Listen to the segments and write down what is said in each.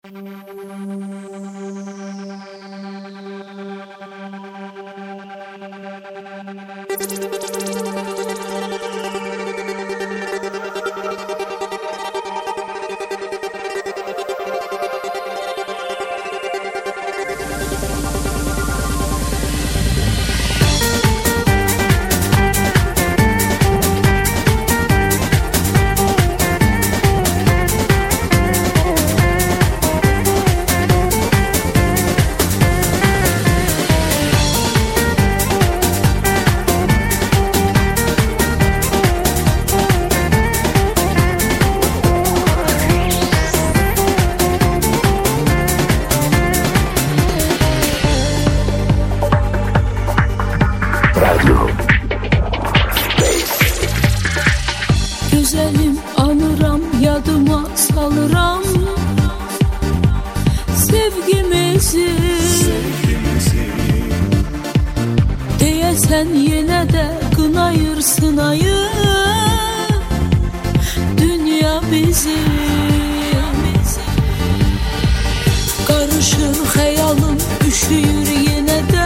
Güzelim anıram, yadıma salıram sevgimizi. Deyəsən yenə də qınayırsın ayı dünya bizi. Qarışır xəyalım, üşüyür yenə də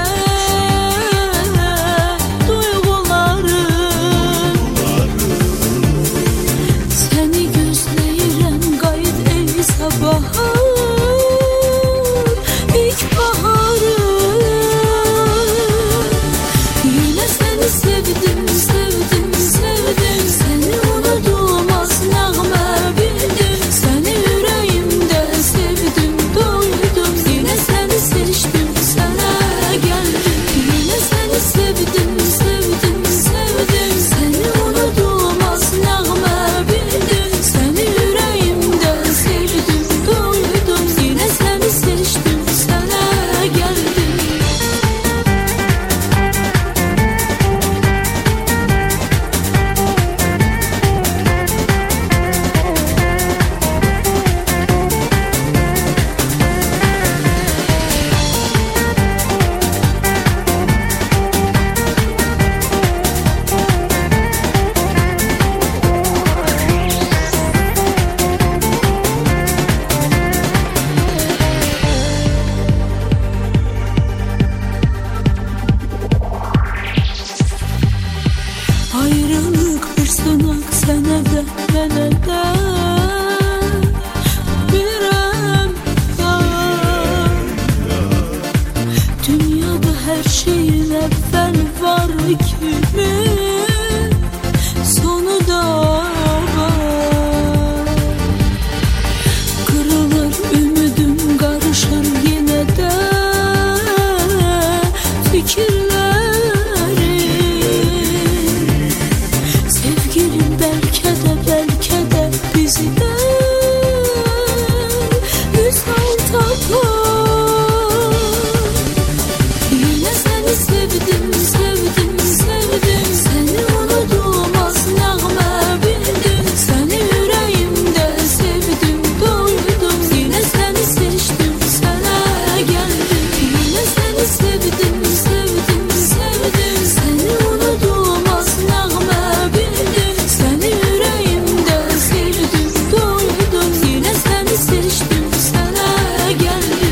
ayrılık bir sınak, sənə də mənə də bilirəm da. Dünyada hər şeyin əvvəl var kimi sonu da var. Kırılır ümidim, qarışır yenə də fikirlər. Belki de bizden üsal tapar. Yine seni sevdim, sevdim, sevdim. Seni unutulmaz nəğmə bildim. Seni yüreğimde sevdim, doydum. Yine seni seçtim, sana geldim. Yine seni sevdim, sevdim, sevdim. Seni unutulmaz nəğmə bildim. Seni seçtim, sana geldim.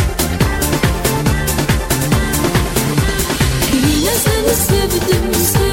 Yine seni sevdim, sevdim.